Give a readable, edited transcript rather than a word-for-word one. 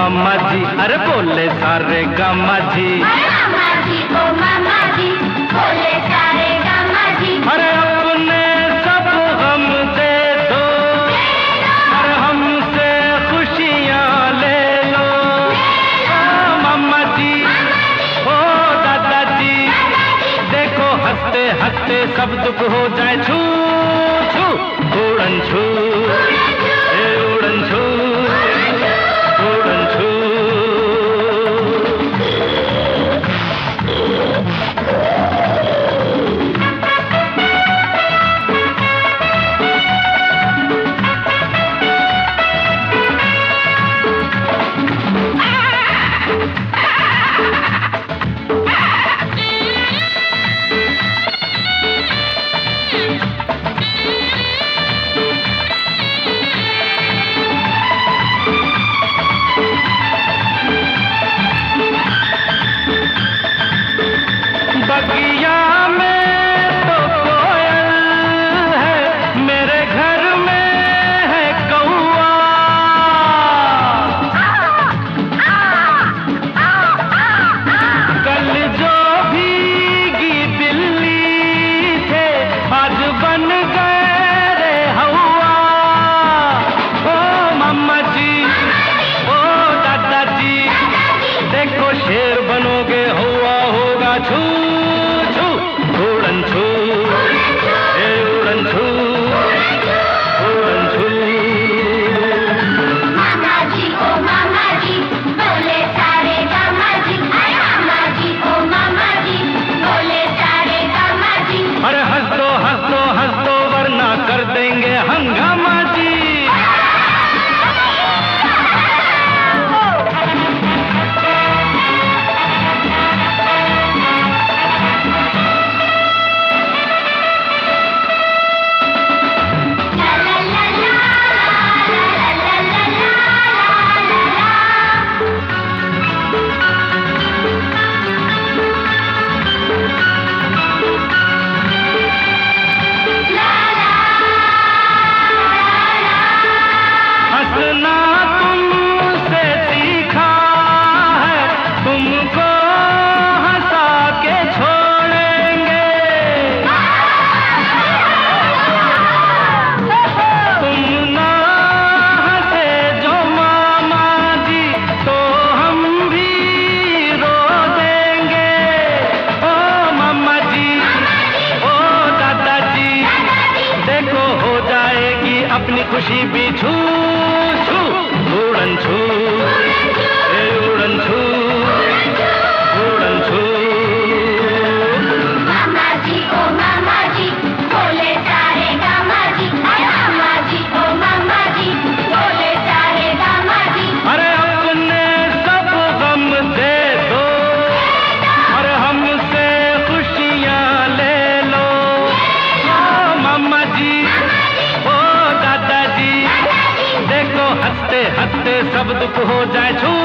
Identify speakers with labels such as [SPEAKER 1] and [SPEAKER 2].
[SPEAKER 1] मामा जी, अरे बोले सारे गामा जी।
[SPEAKER 2] अरे मामा जी ओ मामा जी, बोले सारे गामा जी।
[SPEAKER 1] अरे अपने सब गम दे दो, अरे हमसे खुशियाँ ले लो। मामा जी ओ दादाजी, देखो हंसते हंसते सब दुख हो जाए छू छू, उड़न छू, ए उड़न छू, उड़न छू। बगिया में तो कोयल है, मेरे घर में है कौआ। कल जो भीगी बिल्ली थे, आज बन गए रे हवा। ओ मामा जी ओ दादाजी, देखो शेर बनोगे हुआ होगा छू छू, उड़न छू, ए उड़न छू, उड़न छू।
[SPEAKER 2] मामा जी ओ मामा जी, बोले सारे गामा जी। अरे मामा जी ओ मामा जी, बोले सारे गामा जी।
[SPEAKER 1] अरे हंस दो हंस दो हंस दो, वरना कर देंगे हंगामा जी। हंसना तुमसे सीखा है, तुमको हंसा के छोड़ेंगे। तुम ना हंसे जो मामा जी, तो हम भी रो देंगे। ओ मामा जी ओ दादाजी, देखो हो जाएगी अपनी खुशी भी छू छू, उड़न छू, ए उड़न छू, उड़न छू।
[SPEAKER 2] मामा जी ओ मामा जी, बोले सारे गामा जी। अरे मामा जी ओ मामा जी, बोले सारे गामा जी।
[SPEAKER 1] अरे अपने सब गम दे दो, अरे हमसे खुशियाँ ले लो। ओ मामा जी ओ दादाजी, देखो हंसते हंसते सब दुख हो जाए छू